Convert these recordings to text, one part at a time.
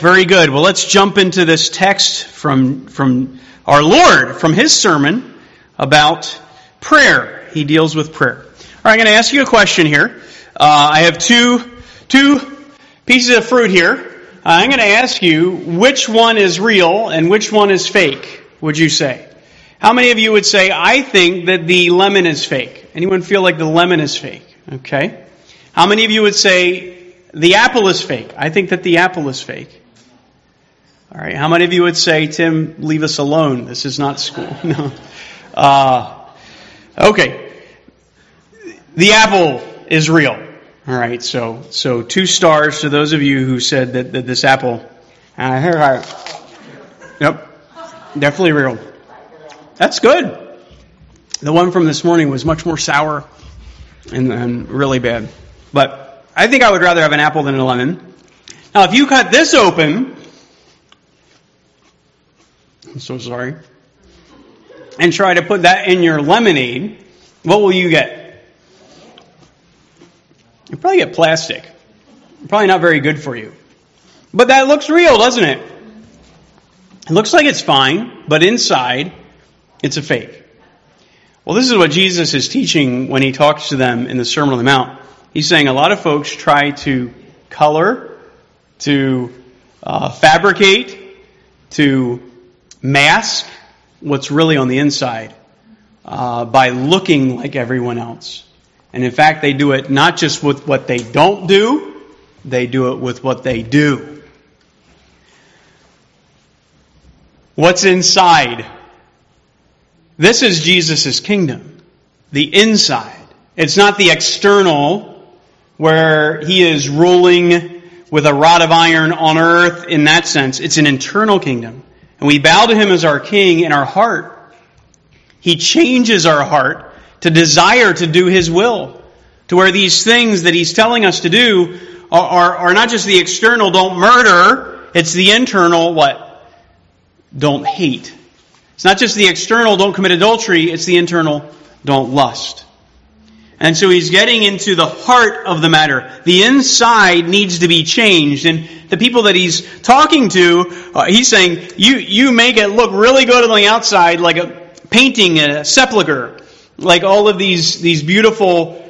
Very good. Well, let's jump into this text from our Lord, from His sermon about prayer. He deals with prayer. All right, I'm going to ask you a question here. I have two pieces of fruit here. I'm going to ask you which one is real and which one is fake, would you say? How many of you would say, I think that the lemon is fake? Anyone feel like the lemon is fake? Okay. How many of you would say the apple is fake? I think that the apple is fake. All right. How many of you would say, Tim, leave us alone? This is not school. No. Okay. The apple is real. All right. So 2 stars to those of you who said that this apple. Yep. Definitely real. That's good. The one from this morning was much more sour and really bad. But I think I would rather have an apple than a lemon. Now, if you cut this open, I'm so sorry, and try to put that in your lemonade, what will you get? You'll probably get plastic. Probably not very good for you. But that looks real, doesn't it? It looks like it's fine, but inside, it's a fake. Well, this is what Jesus is teaching when He talks to them in the Sermon on the Mount. He's saying a lot of folks try to color, to fabricate, to mask what's really on the inside by looking like everyone else. And in fact, they do it not just with what they don't do, they do it with what they do. What's inside? This is Jesus' kingdom. The inside. It's not the external where He is ruling with a rod of iron on earth in that sense. It's an internal kingdom. And we bow to Him as our King in our heart. He changes our heart to desire to do His will. To where these things that He's telling us to do are not just the external, don't murder. It's the internal, what? Don't hate. It's not just the external, don't commit adultery. It's the internal, don't lust. And so He's getting into the heart of the matter. The inside needs to be changed. And the people that He's talking to, He's saying, you make it look really good on the outside, like a painting, a sepulcher, like all of these beautiful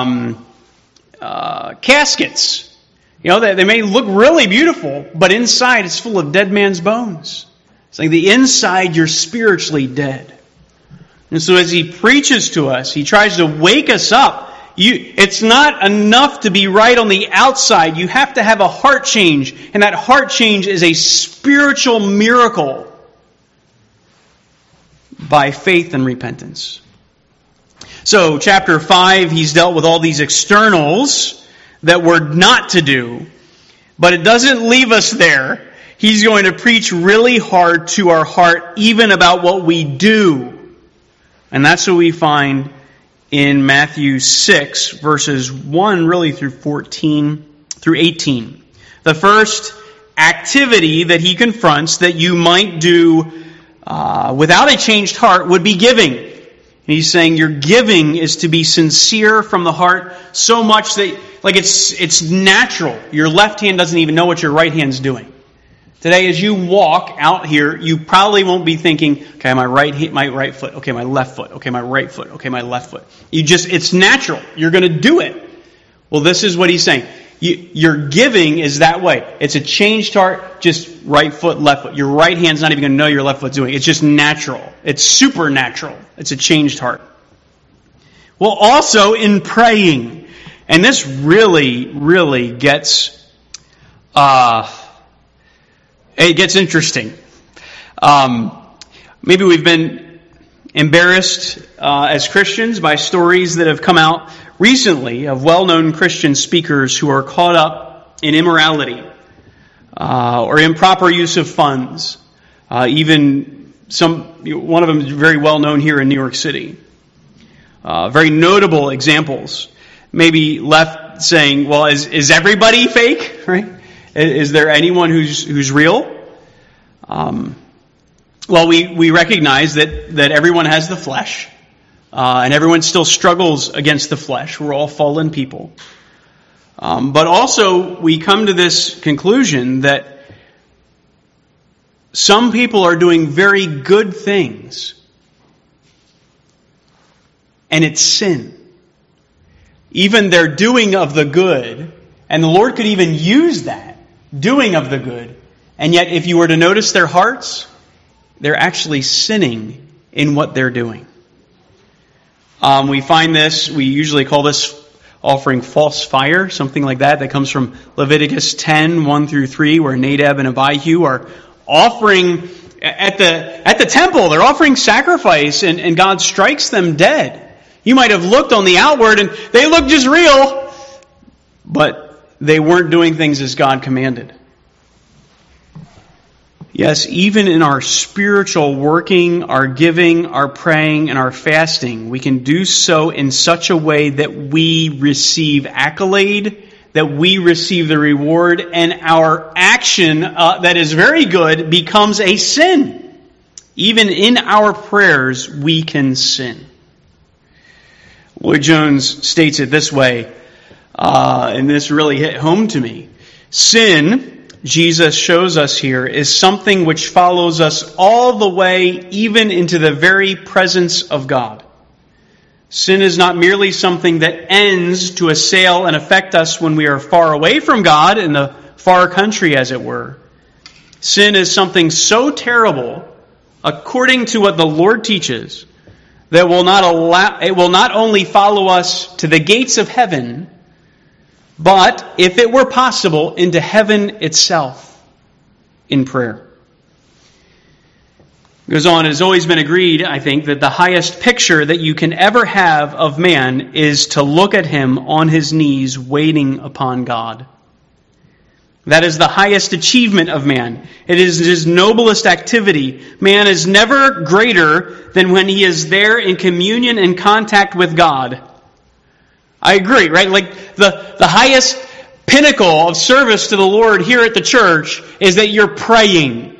caskets. You know, they may look really beautiful, but inside it's full of dead man's bones. It's like the inside you're spiritually dead. And so as He preaches to us, He tries to wake us up. It's not enough to be right on the outside. You have to have a heart change. And that heart change is a spiritual miracle by faith and repentance. So chapter 5, He's dealt with all these externals that we're not to do. But it doesn't leave us there. He's going to preach really hard to our heart, even about what we do. And that's what we find in Matthew 6, verses 1 really through 14 through 18. The first activity that He confronts that you might do without a changed heart would be giving. And He's saying your giving is to be sincere from the heart so much that like it's natural. Your left hand doesn't even know what your right hand's doing. Today, as you walk out here, you probably won't be thinking, okay, my right foot, okay, my left foot, okay, my right foot, okay, my left foot. It's natural. You're going to do it. Well, this is what He's saying. Your giving is that way. It's a changed heart, just right foot, left foot. Your right hand's not even going to know your left foot's doing it. It's just natural. It's supernatural. It's a changed heart. Well, also in praying, and this really gets it gets interesting. Maybe we've been embarrassed as Christians by stories that have come out recently of well-known Christian speakers who are caught up in immorality or improper use of funds. One of them is very well known here in New York City. Very notable examples. Maybe left saying, well, is everybody fake? Right? Is there anyone who's real? Well, we recognize that everyone has the flesh, and everyone still struggles against the flesh. We're all fallen people. But also, we come to this conclusion that some people are doing very good things, and it's sin. Even their doing of the good, and the Lord could even use that, doing of the good, and yet if you were to notice their hearts, they're actually sinning in what they're doing. We find this, we usually call this offering false fire, something like that. That comes from Leviticus 10, 1 through 3, where Nadab and Abihu are offering at the temple. They're offering sacrifice, and God strikes them dead. You might have looked on the outward, and they look just real, but they weren't doing things as God commanded. Yes, even in our spiritual working, our giving, our praying, and our fasting, we can do so in such a way that we receive accolade, that we receive the reward, and our action that is very good becomes a sin. Even in our prayers, we can sin. Lloyd Jones states it this way, and this really hit home to me. Sin, Jesus shows us here, is something which follows us all the way, even into the very presence of God. Sin is not merely something that ends to assail and affect us when we are far away from God, in the far country, as it were. Sin is something so terrible, according to what the Lord teaches, that it will not only follow us to the gates of heaven, but, if it were possible, into heaven itself in prayer. It goes on, it has always been agreed, I think, that the highest picture that you can ever have of man is to look at him on his knees waiting upon God. That is the highest achievement of man. It is his noblest activity. Man is never greater than when he is there in communion and contact with God. I agree, right? Like the highest pinnacle of service to the Lord here at the church is that you're praying.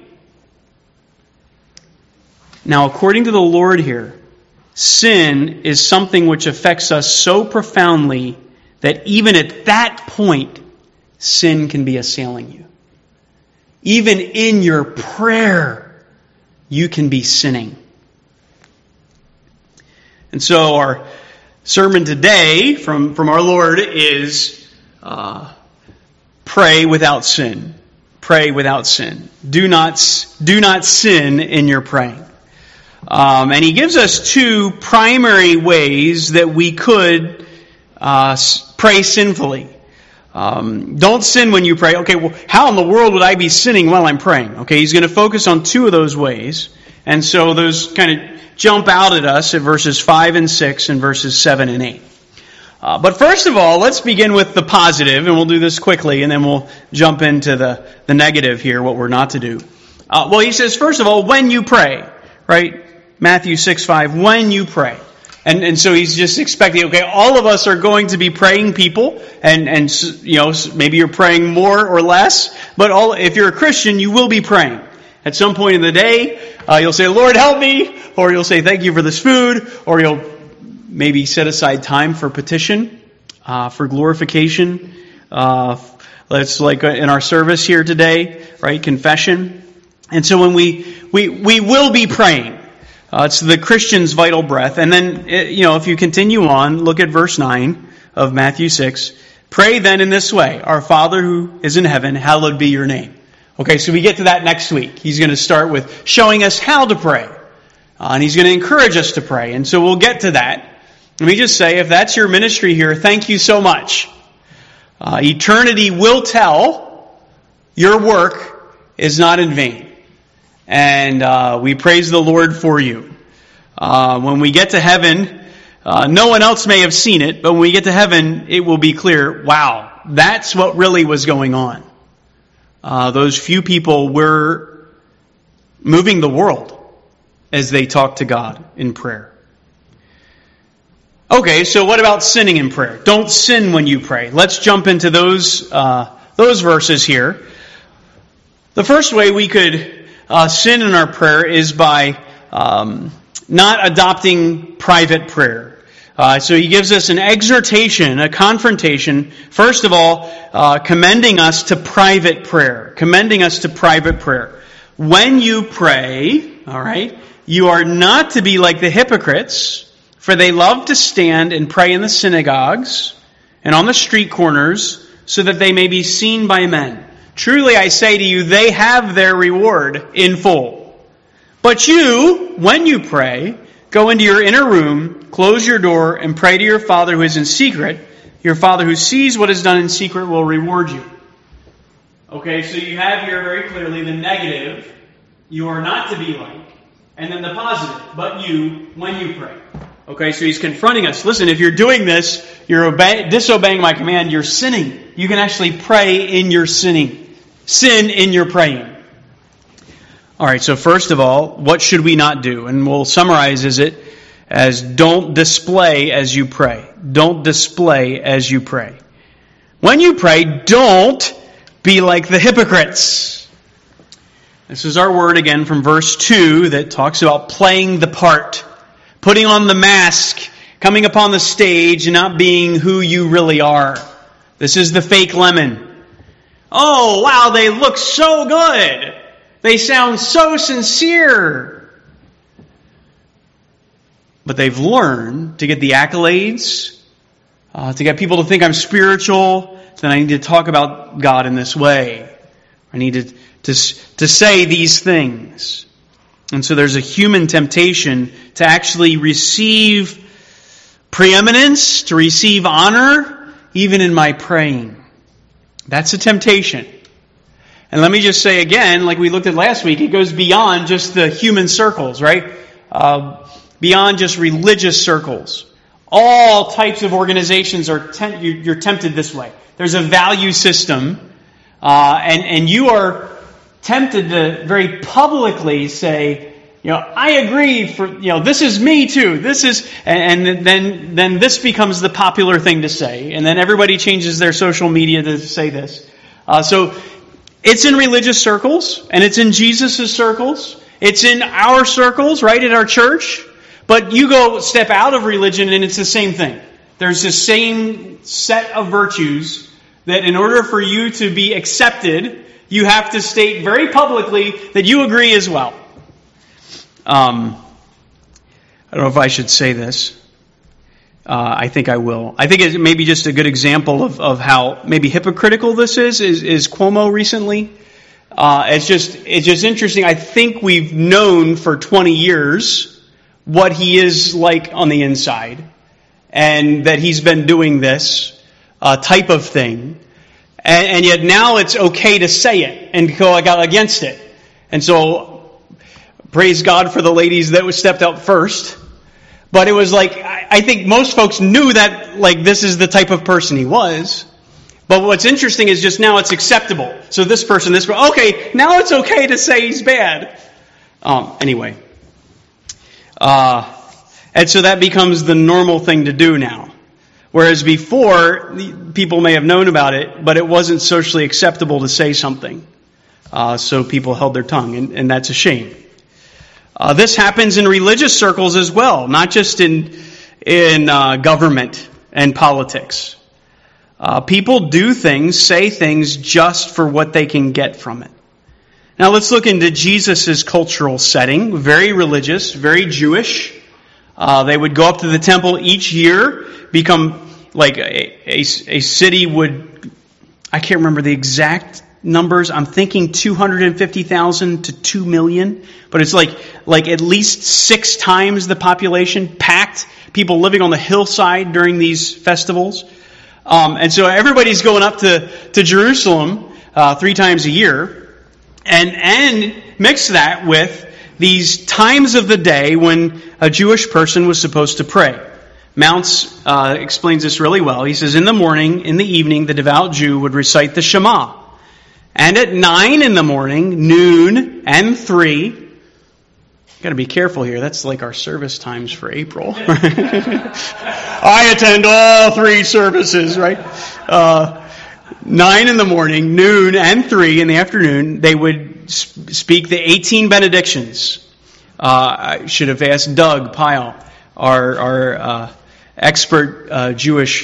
Now, according to the Lord here, sin is something which affects us so profoundly that even at that point, sin can be assailing you. Even in your prayer, you can be sinning. And so our sermon today from our Lord is pray without sin. Pray without sin. Do not sin in your praying. And he gives us two primary ways that we could pray sinfully. Don't sin when you pray. Okay, well, how in the world would I be sinning while I'm praying? Okay, he's going to focus on two of those ways. And so those kind of jump out at us at verses 5 and 6 and verses 7 and 8. But first of all, let's begin with the positive, and we'll do this quickly, and then we'll jump into the negative here, what we're not to do. Well, he says, first of all, when you pray, right? Matthew 6:5, when you pray. And so he's just expecting, okay, all of us are going to be praying people, and you know, maybe you're praying more or less, but if you're a Christian, you will be praying. At some point in the day, you'll say, Lord, help me, or you'll say, thank you for this food, or you'll maybe set aside time for petition, for glorification. That's like in our service here today, right? Confession. And so when we will be praying. It's the Christian's vital breath. And then, if you continue on, look at verse 9 of Matthew 6. Pray then in this way, our Father who is in heaven, hallowed be your name. Okay, so we get to that next week. He's going to start with showing us how to pray. And he's going to encourage us to pray. And so we'll get to that. Let me just say, if that's your ministry here, thank you so much. Eternity will tell your work is not in vain. And we praise the Lord for you. When we get to heaven, no one else may have seen it, but when we get to heaven, it will be clear, wow, that's what really was going on. Those few people were moving the world as they talked to God in prayer. Okay, so what about sinning in prayer? Don't sin when you pray. Let's jump into those verses here. The first way we could sin in our prayer is by not adopting private prayer. So he gives us an exhortation, a confrontation, first of all, commending us to private prayer. Commending us to private prayer. when you pray, all right, you are not to be like the hypocrites, for they love to stand and pray in the synagogues and on the street corners, so that they may be seen by men. Truly I say to you, they have their reward in full. But you, when you pray, go into your inner room, close your door, and pray to your Father who is in secret. Your Father who sees what is done in secret will reward you. Okay, so you have here very clearly the negative, you are not to be like, and then the positive, but you, when you pray. Okay, so he's confronting us. Listen, if you're doing this, you're disobeying my command, you're sinning. You can actually pray in your sinning. Sin in your praying. All right, so first of all, what should we not do? And we'll summarize it as don't display as you pray. Don't display as you pray. When you pray, don't be like the hypocrites. This is our word again from verse 2 that talks about playing the part. Putting on the mask, coming upon the stage, and not being who you really are. This is the fake lemon. Oh, wow, they look so good. They sound so sincere. But they've learned to get the accolades, to get people to think I'm spiritual, then I need to talk about God in this way. I need to say these things. And so there's a human temptation to actually receive preeminence, to receive honor, even in my praying. That's a temptation. And let me just say again, like we looked at last week, it goes beyond just the human circles, right? Beyond just religious circles. All types of organizations you're tempted this way. There's a value system, and you are tempted to very publicly say, I agree this is me too. This is, and then this becomes the popular thing to say, and then everybody changes their social media to say this. So it's in religious circles, and it's in Jesus' circles. It's in our circles, right, at our church. But you go step out of religion, and it's the same thing. There's the same set of virtues that in order for you to be accepted, you have to state very publicly that you agree as well. I don't know if I should say this. I think I will. I think it may be just a good example of how maybe hypocritical this is Cuomo recently. It's just interesting. I think we've known for 20 years what he is like on the inside, and that he's been doing this type of thing. And yet now it's okay to say it and go against it. And so, praise God for the ladies that stepped out first. But it was like, I think most folks knew that, like, this is the type of person he was. But what's interesting is just now it's acceptable. So this person, okay, now it's okay to say he's bad. Anyway. And so that becomes the normal thing to do now. Whereas before, people may have known about it, but it wasn't socially acceptable to say something. So people held their tongue, and that's a shame. This happens in religious circles as well, not just in government and politics. People do things, say things just for what they can get from it. Now let's look into Jesus' cultural setting. Very religious, very Jewish. They would go up to the temple each year, become like a city would, I can't remember the exact numbers. I'm thinking 250,000 to 2 million. But it's like at least 6 times the population, packed, people living on the hillside during these festivals. And so everybody's going up to Jerusalem 3 times a year. And mix that with these times of the day when a Jewish person was supposed to pray. Mounce explains this really well. He says, in the morning, in the evening, the devout Jew would recite the Shema. And at 9 in the morning, noon, and 3, got to be careful here. That's like our service times for April. I attend all 3 services, right? 9 in the morning, noon, and 3 in the afternoon, they would speak the 18 benedictions. I should have asked Doug Pyle, our expert Jewish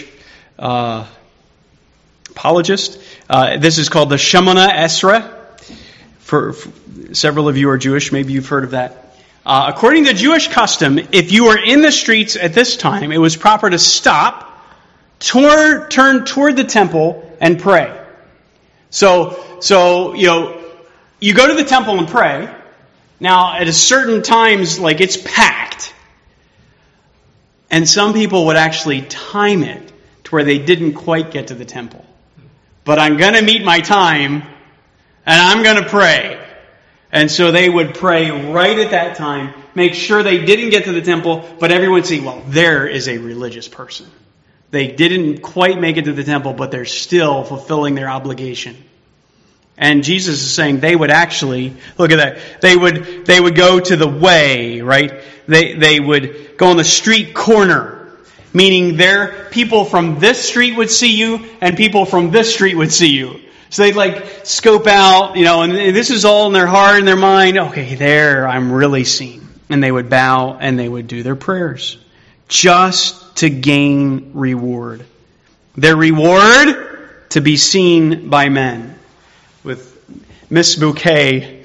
apologist. This is called the Shemona Esrei For several of you are Jewish, maybe you've heard of that. According to Jewish custom, if you were in the streets at this time, it was proper to stop, turn toward the temple, and pray. So you go to the temple and pray. Now, at a certain times, like it's packed. And some people would actually time it to where they didn't quite get to the temple. But I'm going to meet my time, and I'm going to pray. And so they would pray right at that time, make sure they didn't get to the temple, but everyone would see, well, there is a religious person. They didn't quite make it to the temple, but they're still fulfilling their obligation. And Jesus is saying they would actually, look at that, they would go to the way, right? They would go on the street corner, meaning people from this street would see you, and people from this street would see you. So they'd scope out, and this is all in their heart and their mind. Okay, there, I'm really seen. And they would bow and they would do their prayers. Just to gain reward. Their reward, to be seen by men. With Miss Bouquet,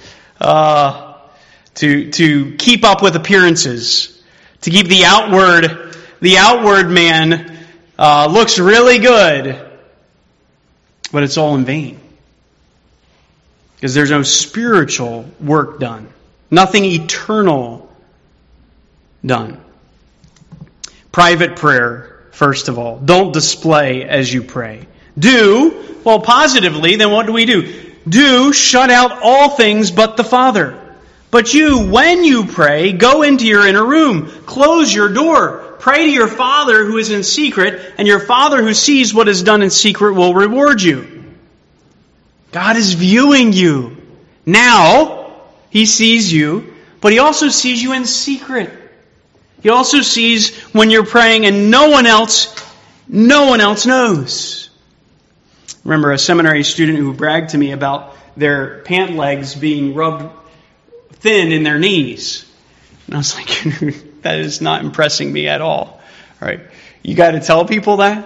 to keep up with appearances. To keep the outward man looks really good. But it's all in vain. Because there's no spiritual work done. Nothing eternal done. Private prayer, first of all. Don't display as you pray. Positively, then what do? Do shut out all things but the Father. But you, when you pray, go into your inner room. Close your door. Pray to your Father who is in secret, and your Father who sees what is done in secret will reward you. God is viewing you. Now, He sees you, but He also sees you in secret. He also sees when you're praying and no one else knows. Remember a seminary student who bragged to me about their pant legs being rubbed thin in their knees. And I was like, that is not impressing me at all. All right. You got to tell people that.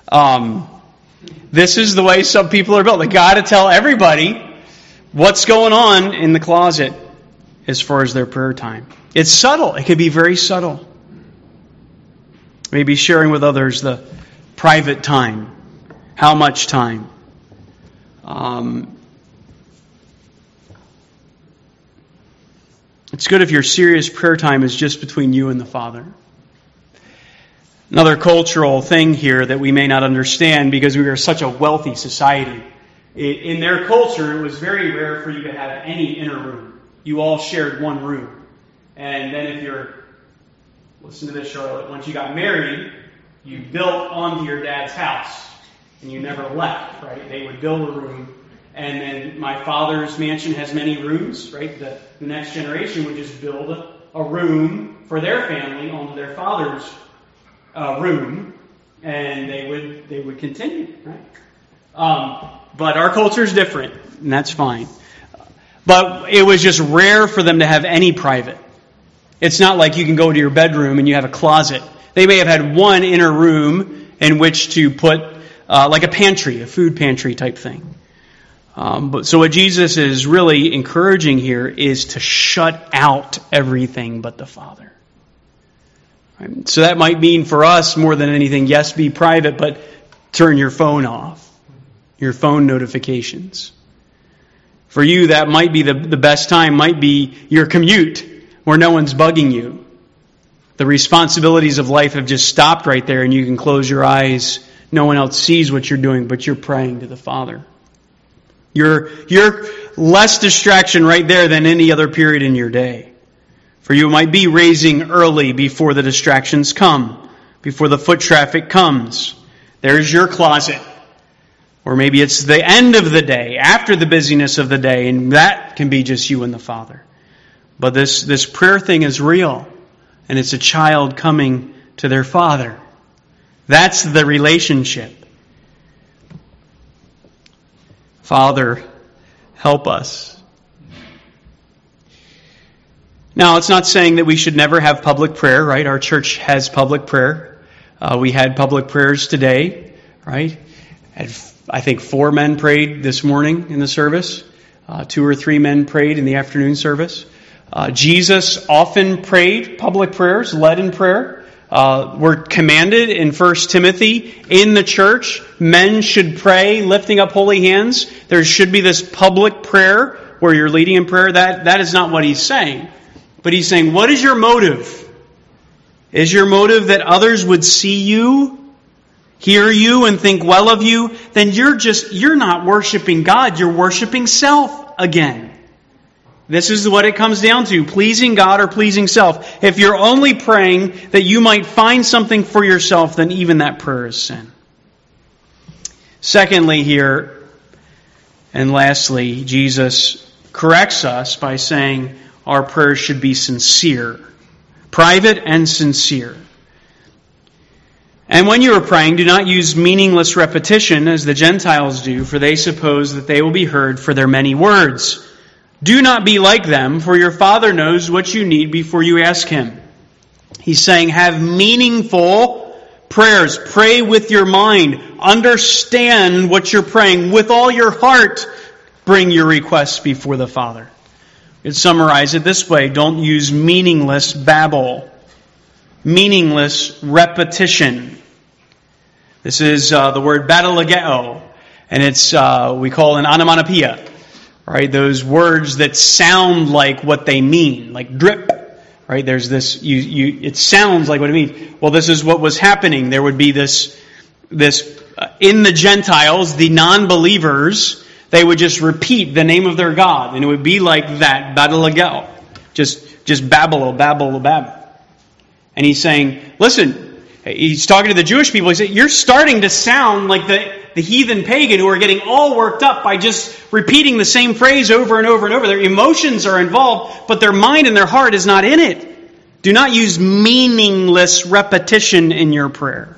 This is the way some people are built. They got to tell everybody what's going on in the closet as far as their prayer time. It's subtle. It can be very subtle. Maybe sharing with others the private time. How much time? It's good if your serious prayer time is just between you and the Father. Another cultural thing here that we may not understand because we are such a wealthy society. In their culture, it was very rare for you to have any inner room. You all shared one room. And then listen to this, Charlotte, once you got married, you built onto your dad's house. And you never left, right? They would build a room. And then my father's mansion has many rooms, right? The next generation would just build a room for their family onto their father's room. And they would continue, right? But our culture is different, and that's fine. But it was just rare for them to have any private. It's not like you can go to your bedroom and you have a closet. They may have had one inner room in which to put like a pantry, a food pantry type thing. So what Jesus is really encouraging here is to shut out everything but the Father. Right? So that might mean for us more than anything, yes, be private, but turn your phone off. Your phone notifications. For you, that might be the best time, might be your commute where no one's bugging you. The responsibilities of life have just stopped right there and you can close your eyes. No one else sees what you're doing, but you're praying to the Father. You're less distraction right there than any other period in your day. For you might be raising early before the distractions come, before the foot traffic comes. There's your closet. Or maybe it's the end of the day, after the busyness of the day, and that can be just you and the Father. But this prayer thing is real, and it's a child coming to their Father. That's the relationship. Father, help us. Now, it's not saying that we should never have public prayer, right? Our church has public prayer. We had public prayers today, right? I think 4 men prayed this morning in the service. 2 or 3 men prayed in the afternoon service. Jesus often prayed public prayers, led in prayer. We're commanded in 1 Timothy, in the church, men should pray, lifting up holy hands. There should be this public prayer where you're leading in prayer. That is not what he's saying. But he's saying, what is your motive? Is your motive that others would see you, hear you, and think well of you? Then you're not worshiping God, you're worshiping self again. This is what it comes down to, pleasing God or pleasing self. If you're only praying that you might find something for yourself, then even that prayer is sin. Secondly here, and lastly, Jesus corrects us by saying our prayers should be sincere. Private and sincere. And when you are praying, do not use meaningless repetition as the Gentiles do, for they suppose that they will be heard for their many words. Do not be like them, for your Father knows what you need before you ask Him. He's saying, have meaningful prayers. Pray with your mind. Understand what you're praying. With all your heart, bring your requests before the Father. You could summarize it this way. Don't use meaningless babble. Meaningless repetition. This is the word batalageo, and it's we call an onomatopoeia. Right, those words that sound like what they mean, like drip. Right, there's this. It sounds like what it means. Well, this is what was happening. There would be this in the Gentiles, the non-believers. They would just repeat the name of their God, and it would be like that, batalagel, just babble. And he's saying, listen, he's talking to the Jewish people. He said, you're starting to sound like the heathen pagan who are getting all worked up by just repeating the same phrase over and over and over. Their emotions are involved, but their mind and their heart is not in it. Do not use meaningless repetition in your prayer.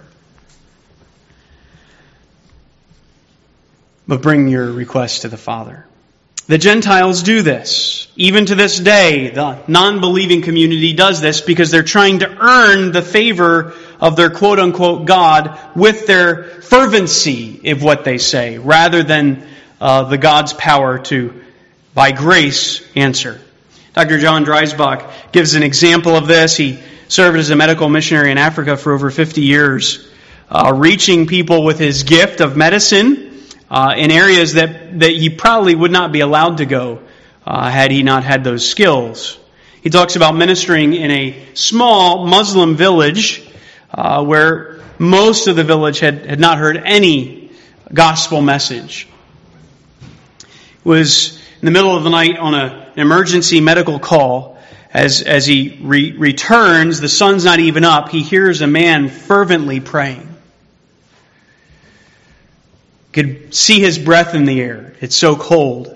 But bring your request to the Father. The Gentiles do this. Even to this day, the non-believing community does this because they're trying to earn the favor of their quote-unquote God with their fervency of what they say, rather than the God's power to, by grace, answer. Dr. John Dreisbach gives an example of this. He served as a medical missionary in Africa for over 50 years, reaching people with his gift of medicine in areas that he probably would not be allowed to go had he not had those skills. He talks about ministering in a small Muslim village where most of the village had not heard any gospel message. It was in the middle of the night on an emergency medical call. As he returns, the sun's not even up, he hears a man fervently praying. Could see his breath in the air. It's so cold.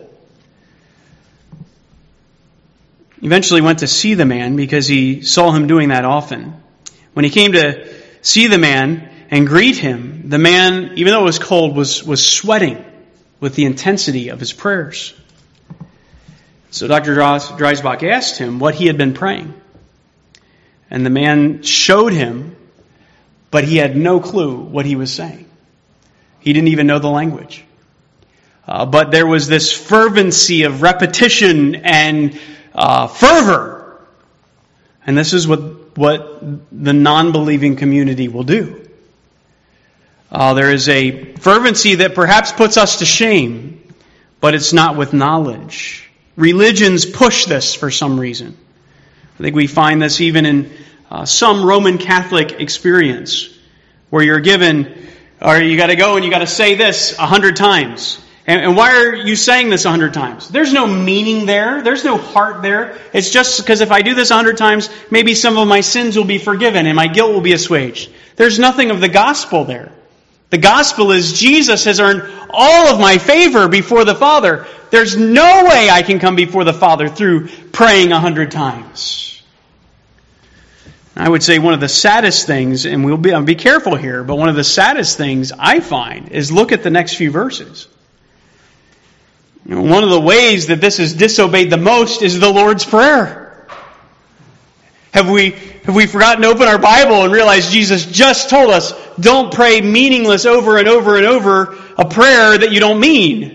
Eventually went to see the man because he saw him doing that often. When he came to see the man and greet him, the man, even though it was cold, was sweating with the intensity of his prayers. So Dr. Dreisbach asked him what he had been praying. And the man showed him, but he had no clue what he was saying. He didn't even know the language. But there was this fervency of repetition and fervor. And this is what the non-believing community will do. There is a fervency that perhaps puts us to shame, but it's not with knowledge. Religions push this for some reason. I think we find this even in some Roman Catholic experience, where you're given, or you got to go and you got to say this 100 times. And why are you saying this 100 times? There's no meaning there. There's no heart there. It's just because if I do this 100 times, maybe some of my sins will be forgiven and my guilt will be assuaged. There's nothing of the gospel there. The gospel is Jesus has earned all of my favor before the Father. There's no way I can come before the Father through praying 100 times. I would say one of the saddest things, and I'll be careful here, but one of the saddest things I find is look at the next few verses. One of the ways that this is disobeyed the most is the Lord's Prayer. Have we forgotten to open our Bible and realize Jesus just told us, don't pray meaningless over and over and over a prayer that you don't mean.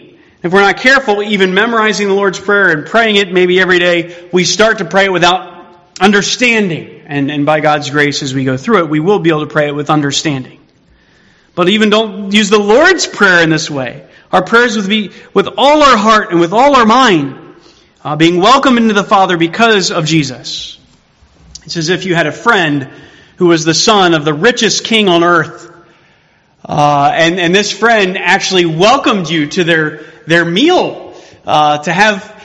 If we're not careful, even memorizing the Lord's Prayer and praying it maybe every day, we start to pray it without understanding. And by God's grace, as we go through it, we will be able to pray it with understanding. But even don't use the Lord's Prayer in this way. Our prayers would be with all our heart and with all our mind, being welcomed into the Father because of Jesus. It's as if you had a friend who was the son of the richest king on earth. And this friend actually welcomed you to their meal, to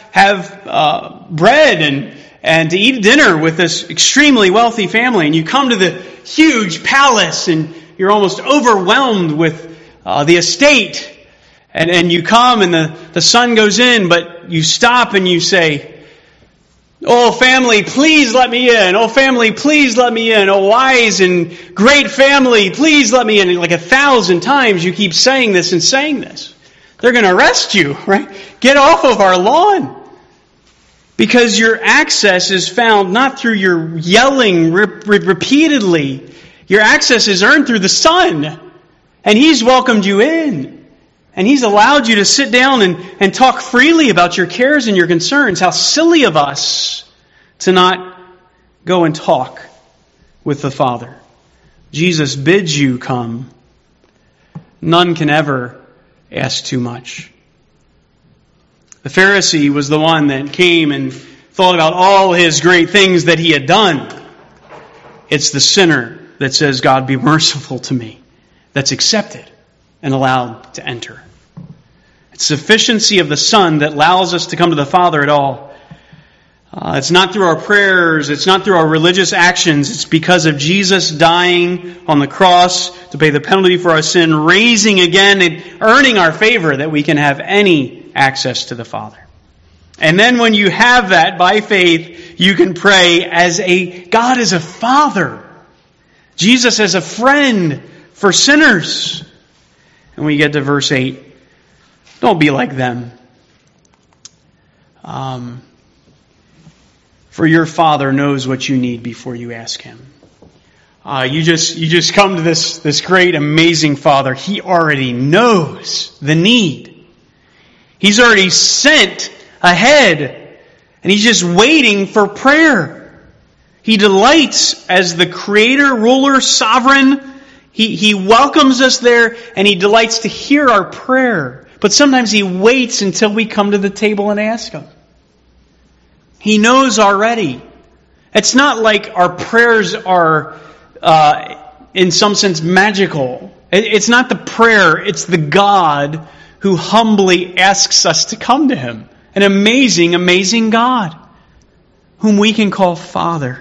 have bread and to eat dinner with this extremely wealthy family. And you come to the huge palace and you're almost overwhelmed with the estate. And you come and the sun goes in, but you stop and you say, "Oh, family, please let me in. Oh, family, please let me in. Oh, wise and great family, please let me in." And like 1,000 times you keep saying this and saying this. They're going to arrest you, right? Get off of our lawn. Because your access is found not through your yelling repeatedly. Your access is earned through the Son. And He's welcomed you in. And He's allowed you to sit down and talk freely about your cares and your concerns. How silly of us to not go and talk with the Father. Jesus bids you come. None can ever ask too much. The Pharisee was the one that came and thought about all his great things that he had done. It's the sinner that says, "God, be merciful to me," that's accepted and allowed to enter. It's sufficiency of the Son that allows us to come to the Father at all. It's not through our prayers, it's not through our religious actions, it's because of Jesus dying on the cross to pay the penalty for our sin, raising again and earning our favor that we can have any access to the Father. And then when you have that by faith, you can pray as God as a Father. Jesus as a friend for sinners. And we get to verse 8. Don't be like them. For your Father knows what you need before you ask Him. You just come to this great, amazing Father. He already knows the need. He's already sent ahead. And He's just waiting for prayer. He delights as the Creator, Ruler, Sovereign. He welcomes us there and He delights to hear our prayer. But sometimes He waits until we come to the table and ask Him. He knows already. It's not like our prayers are, in some sense, magical. It's not the prayer, it's the God who humbly asks us to come to Him. An amazing, amazing God, whom we can call Father.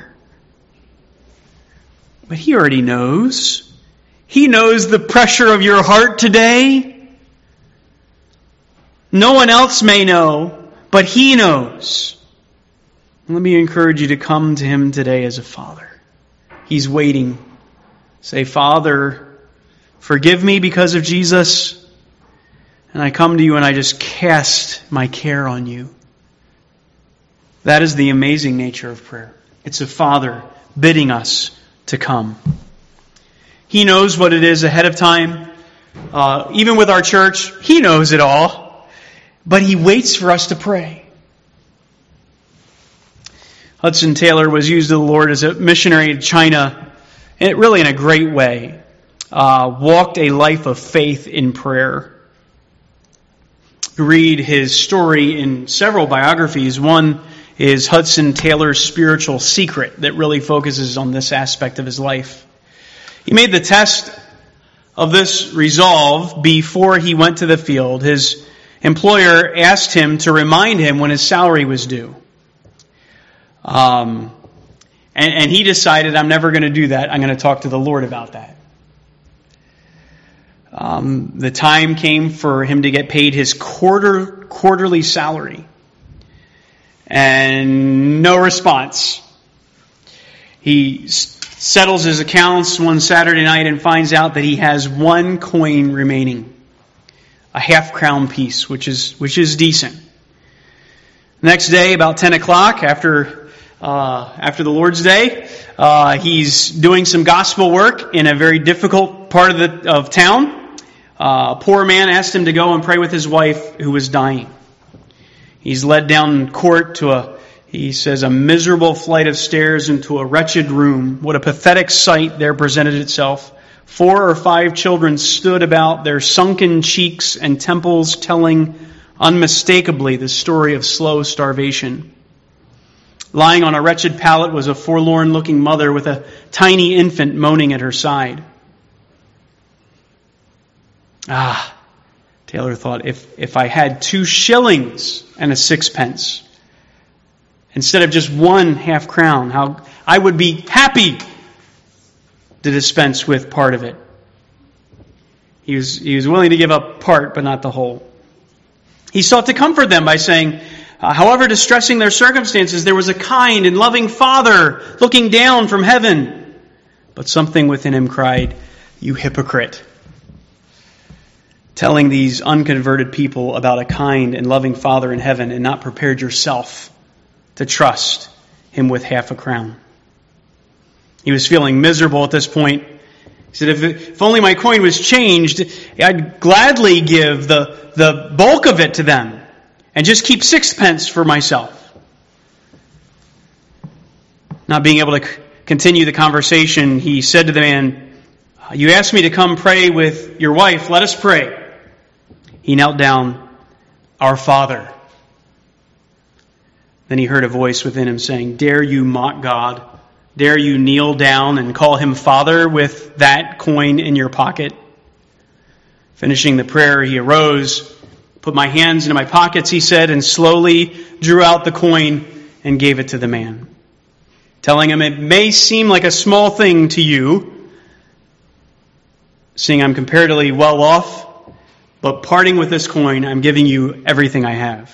But He already knows. He knows the pressure of your heart today. No one else may know, but He knows. Let me encourage you to come to Him today as a Father. He's waiting. Say, "Father, forgive me because of Jesus. And I come to you and I just cast my care on you." That is the amazing nature of prayer. It's a Father bidding us to come. He knows what it is ahead of time. Even with our church, He knows it all. But He waits for us to pray. Hudson Taylor was used of the Lord as a missionary to China, and really in a great way. Walked a life of faith in prayer. Read his story in several biographies. One is Hudson Taylor's Spiritual Secret that really focuses on this aspect of his life. He made the test of this resolve before he went to the field. His employer asked him to remind him when his salary was due. And he decided, "I'm never going to do that. I'm going to talk to the Lord about that." The time came for him to get paid his quarterly salary. And no response. He settles his accounts one Saturday night and finds out that he has one coin remaining. A half-crown piece, which is decent. Next day, about 10 o'clock, after the Lord's Day, he's doing some gospel work in a very difficult part of town. A poor man asked him to go and pray with his wife who was dying. He's led down court to he says, a miserable flight of stairs into a wretched room. What a pathetic sight there presented itself. 4 or 5 children stood about, their sunken cheeks and temples telling unmistakably the story of slow starvation. Lying on a wretched pallet was a forlorn-looking mother with a tiny infant moaning at her side. Taylor thought, if I had 2 shillings and a 6pence, instead of just 1 crown, how I would be happy to dispense with part of it. He was willing to give up part, but not the whole. He sought to comfort them by saying, however distressing their circumstances, there was a kind and loving Father looking down from heaven. But something within him cried, "You hypocrite." Telling these unconverted people about a kind and loving Father in heaven and not prepared yourself to trust him with 1/2 crown. He was feeling miserable at this point. He said, if only my coin was changed, I'd gladly give the bulk of it to them and just keep 6pence for myself. Not being able to continue the conversation, he said to the man, "You asked me to come pray with your wife. Let us pray." He knelt down, "Our Father." Then he heard a voice within him saying, "Dare you mock God? Dare you kneel down and call him Father with that coin in your pocket?" Finishing the prayer, he arose, "Put my hands into my pockets," he said, and slowly drew out the coin and gave it to the man, telling him, "It may seem like a small thing to you, seeing I'm comparatively well off, but parting with this coin, I'm giving you everything I have."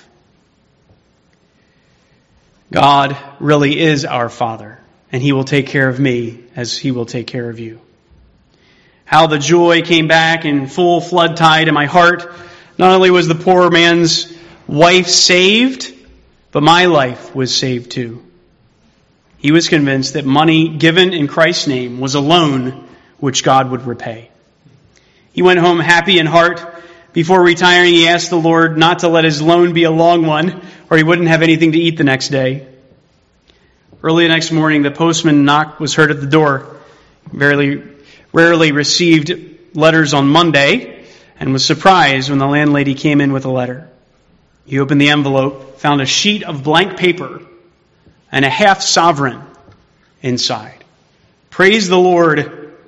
God really is our Father, and he will take care of me as he will take care of you. How the joy came back in full flood tide in my heart. Not only was the poor man's wife saved, but my life was saved too. He was convinced that money given in Christ's name was a loan which God would repay. He went home happy in heart. Before retiring, he asked the Lord not to let his loan be a long one, or he wouldn't have anything to eat the next day. Early the next morning, the postman knock was heard at the door. Rarely received letters on Monday, and was surprised when the landlady came in with a letter. He opened the envelope, found a sheet of blank paper, and a 1/2 sovereign inside. Praise the Lord,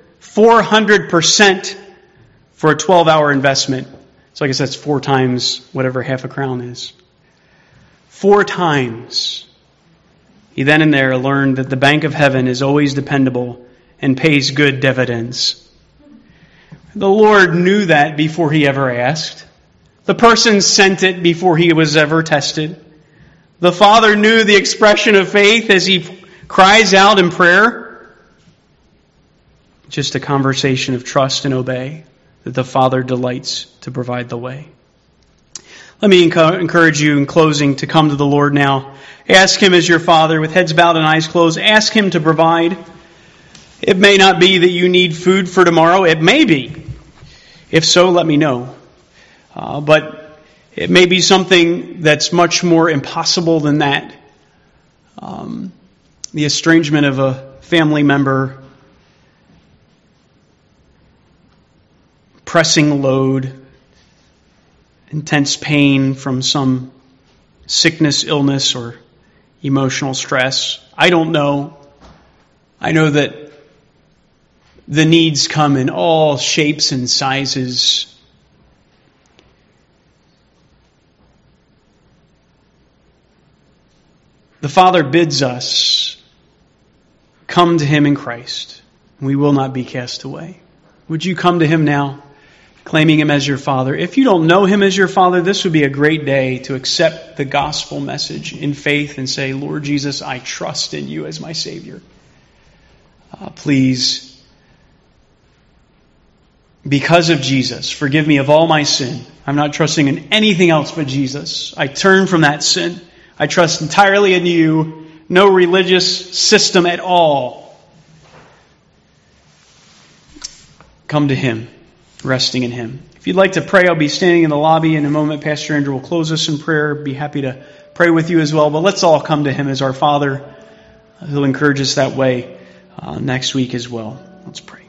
400% for a 12-hour investment. So I guess that's 4 times whatever 1/2 crown is. 4 times. He then and there learned that the Bank of Heaven is always dependable and pays good dividends. The Lord knew that before he ever asked. The person sent it before he was ever tested. The Father knew the expression of faith as he cries out in prayer. Just a conversation of trust and obey that the Father delights to provide the way. Let me encourage you in closing to come to the Lord now. Ask him as your Father with heads bowed and eyes closed. Ask him to provide. It may not be that you need food for tomorrow. It may be. If so, let me know. But it may be something that's much more impossible than that. The estrangement of a family member, pressing load, intense pain from some sickness, illness, or emotional stress. I don't know. I know that the needs come in all shapes and sizes. The Father bids us come to him in Christ. We will not be cast away. Would you come to him now, claiming him as your Father? If you don't know him as your Father, this would be a great day to accept the gospel message in faith and say, "Lord Jesus, I trust in you as my Savior. Please, because of Jesus, forgive me of all my sin. I'm not trusting in anything else but Jesus. I turn from that sin. I trust entirely in you. No religious system at all." Come to him, resting in him. If If you'd like to pray, I'll be standing in the lobby in a moment. Pastor Andrew will close us in prayer. Be happy to pray with you as well. But let's all come to him as our Father. He'll encourage us that way next week as well. Let's pray.